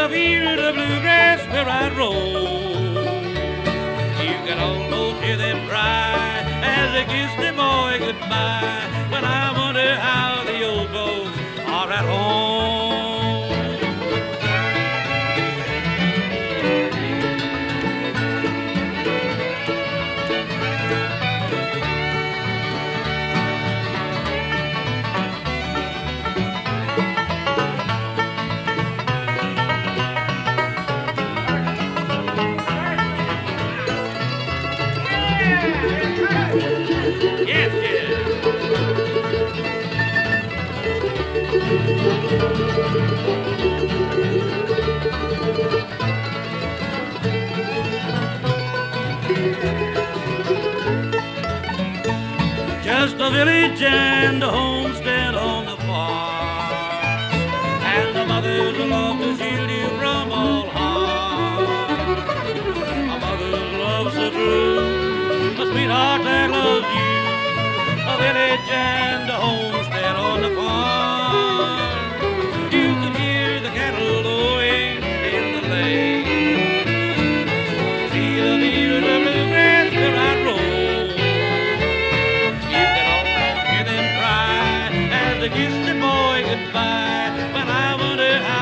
love hear the bluegrass where I roam. You can almost hear them cry as they kiss the boy goodbye. But I wonder how the old folks are at home. Yes, yes. Just a village and a homestead on the farm, and the mother's love to shield you from all harm. A mother's love so true, a sweetheart that loves you. A village and a homestead on the farm. You can hear the cattle lowing in the lane. See the deer, the bluegrass where I roam. You can almost hear them cry as they kiss the boy goodbye. But I wonder how